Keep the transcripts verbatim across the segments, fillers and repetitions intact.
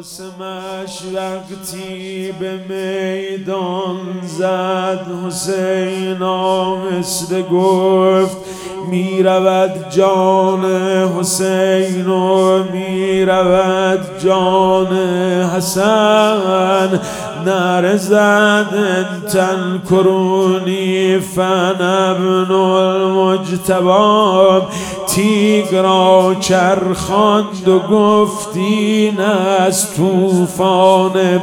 قاسمش وقتی به میدان زد، حسین آهسته گفت می رود جان حسین و می رود جان حسن. نعره زد انتن کرونی فن ابن المجتبی، تیغ را چرخاند و گفت این از طوفان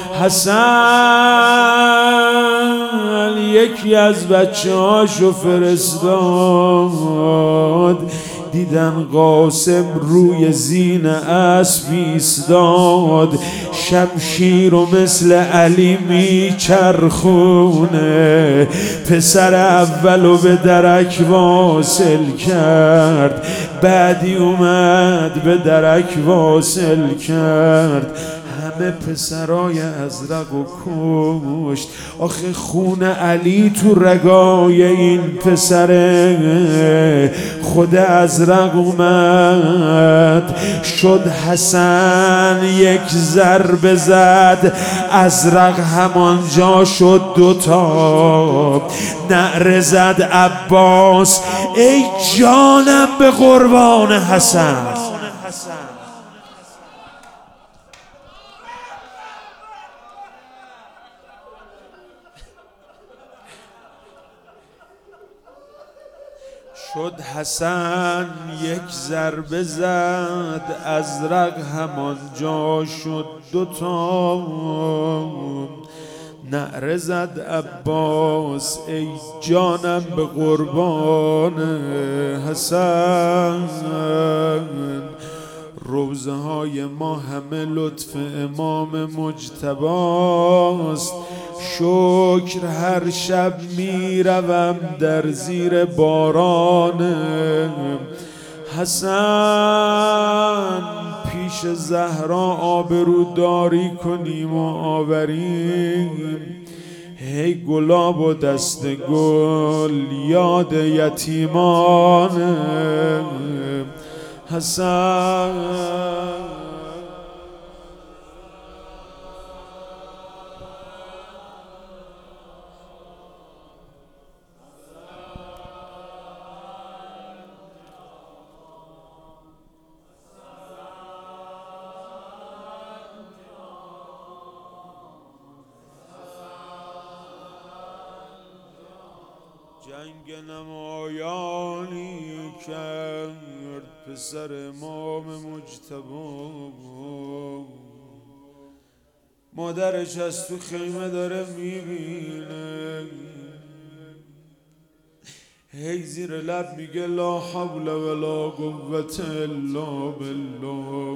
حسن. یکی از بچه هاشو فرستاد، دیدن قاسم روی زین اسب ایستاد، شمشیر و مثل علی میچرخونه. پسر اولو به درک واصل کرد، بعدی اومد به درک واصل کرد، همه پسرای ازرق و کشت. آخه خون علی تو رگای این پسره. خود ازرق اومد شد حسن، یک ضربه زد ازرق همانجا شد دوتا. نعره زد عباس ای جانم به قربان حسن. شد حسن یک ضربه زد، ازرق همانجا شد دوتا. نعره زد عباس ای جانم به قربان حسن. روزه های ما همه لطف امام مجتباست، شکر هر شب می روم در زیر باران حسن. پیش زهرا آبروداری کنیم و آوریم، هی گلاب و دست گل یاد یتیمان حسن. جنگ نمایانی کرد پسر امام مجتبی، مادرش از تو خیمه داره میبینه، هی زیر لب میگه لا حول ولا قوة الا بالله.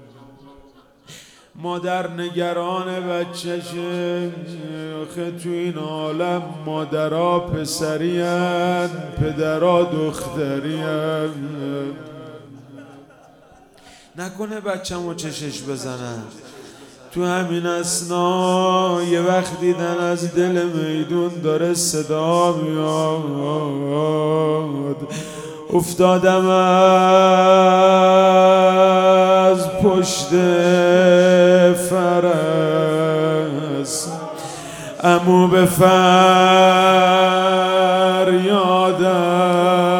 مادر نگران بچه‌شه، آخه تو این عالم مادرها پسری هن پدرها دختری هن. نکنه بچه‌مو چشش بزنن. تو همین اثنا یه وقت دیدن از دل میدون داره صدا میاد، افتادم از پشت فرس، عمو به فریادم